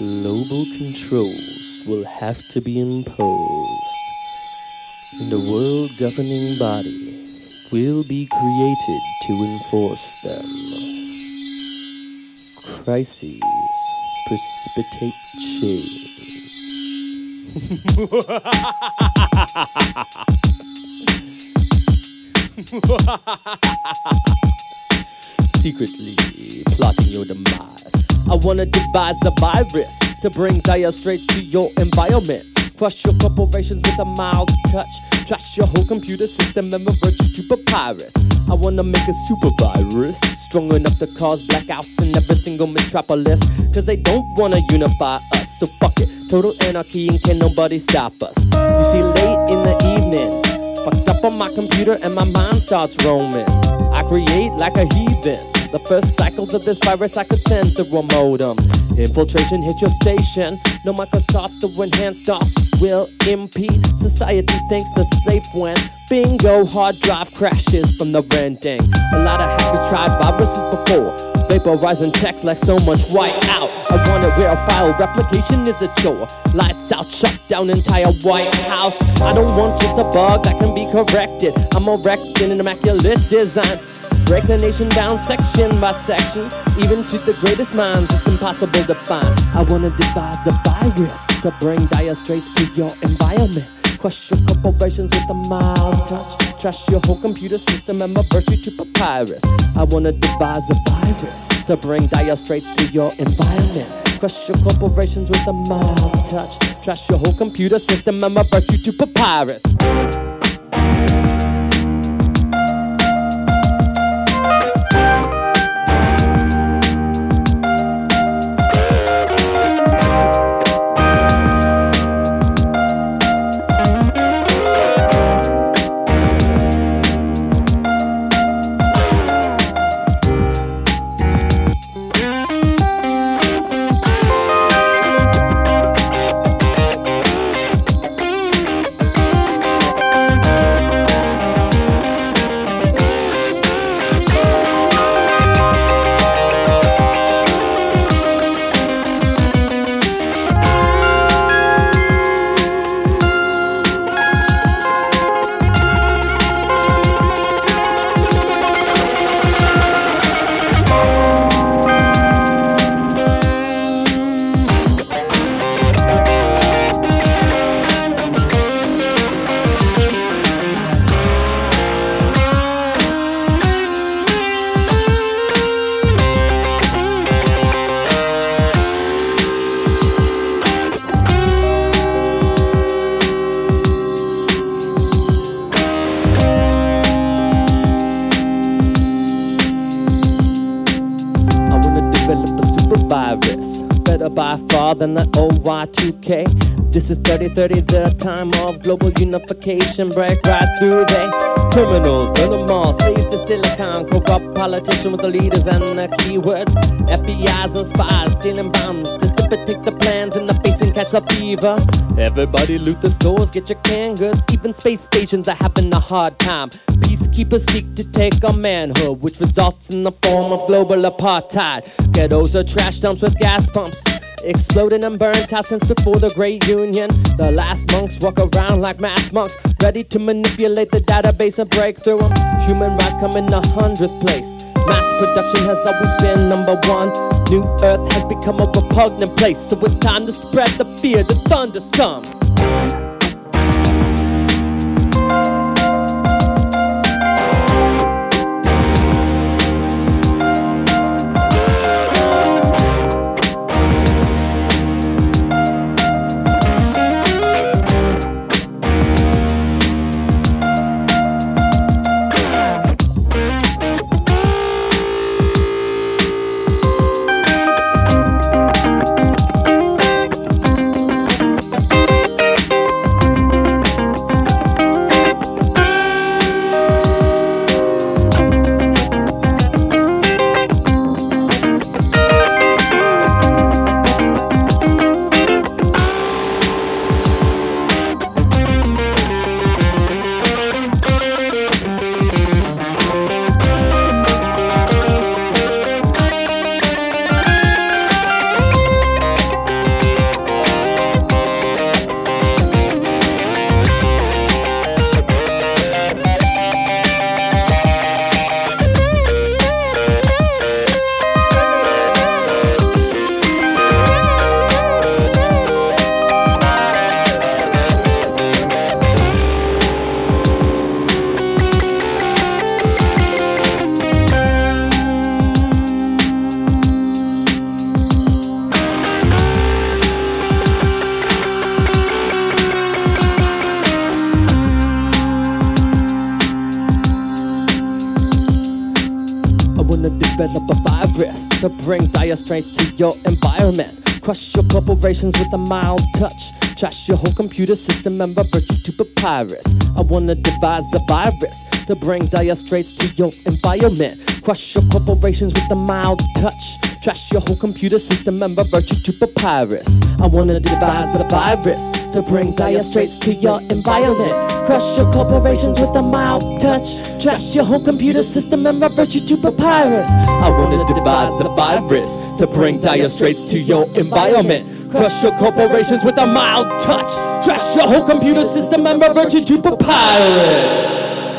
Global controls will have to be imposed, and a world governing body will be created to enforce them. Crises precipitate change. Secretly plotting your demise, I wanna devise a virus to bring dire straits to your environment. Crush your corporations with a mild touch. Trash your whole computer system and revert you to papyrus. I wanna make a super virus strong enough to cause blackouts in every single metropolis. Cause they don't wanna unify us, so fuck it. Total anarchy and can nobody stop us. You see, late in the evening, fucked up on my computer and my mind starts roaming. I create like a heathen. The first cycles of this virus I could send through a modem. Infiltration hit your station. No Microsoft or enhanced DOS will impede. Society thinks they're safe when bingo, hard drive crashes from the renting. A lot of hackers tried viruses before, vaporizing text like so much white out. I want it where file replication is a chore. Lights out, shut down entire White House. I don't want just a bug that can be corrected. I'm erecting an immaculate design. Break the nation down section by section. Even to the greatest minds, it's impossible to find. I wanna devise a virus to bring dire straits to your environment. Crush your corporations with a mild touch. Trash your whole computer system and revert you to papyrus. I wanna devise a virus to bring dire straits to your environment. Crush your corporations with a mild touch. Trash your whole computer system and revert you to papyrus. Virus, better by far than the OY2K. This is 3030, the time of global unification. Break right through they criminals, burn them all, slaves to silicon. Corrupt politician with the leaders and the keywords. FBI's and spies stealing bombs, precipitate the plans in the face and catch the fever. Everybody loot the stores, get your canned goods. Even space stations are having a hard time. Peacekeepers seek to take our manhood, which results in the form of global apartheid. Ghettos are trash dumps with gas pumps, exploding and burnt out since before the Great Union. The last monks walk around like mass monks, ready to manipulate the database and break through them. Human rights come in the 100th place. Mass production has always been number one. New Earth has become a repugnant place, so it's time to spread the fear, the thunder some. develop a virus to bring dire straits to your environment. Crush your corporations with a mild touch. Trash your whole computer system and revert you to papyrus. I wanna devise a virus to bring dire straits to your environment. Crush your corporations with a mild touch. Trash your whole computer system and revert you to papyrus. I wanna devise a virus to bring dire straits to your environment. Crush your corporations with a mild touch. Trash your whole computer system and revert you to papyrus. I wanna devise a virus to bring dire straits to your environment. Crush your corporations with a mild touch. Trash your whole computer system and revert you to papyrus.